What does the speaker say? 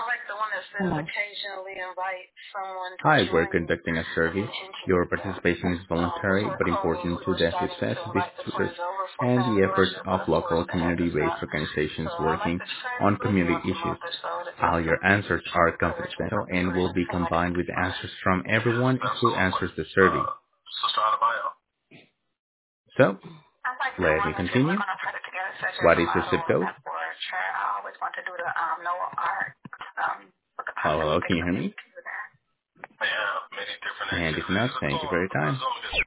Hello. Hi, we're conducting a survey. Your participation is voluntary but important to the success of this research and the efforts of local community-based organizations working on community issues. All your answers are confidential and will be combined with answers from everyone who answers the survey. So, let me continue. What is your zip code? Hello, can you hear me? And if not, thank you for your time.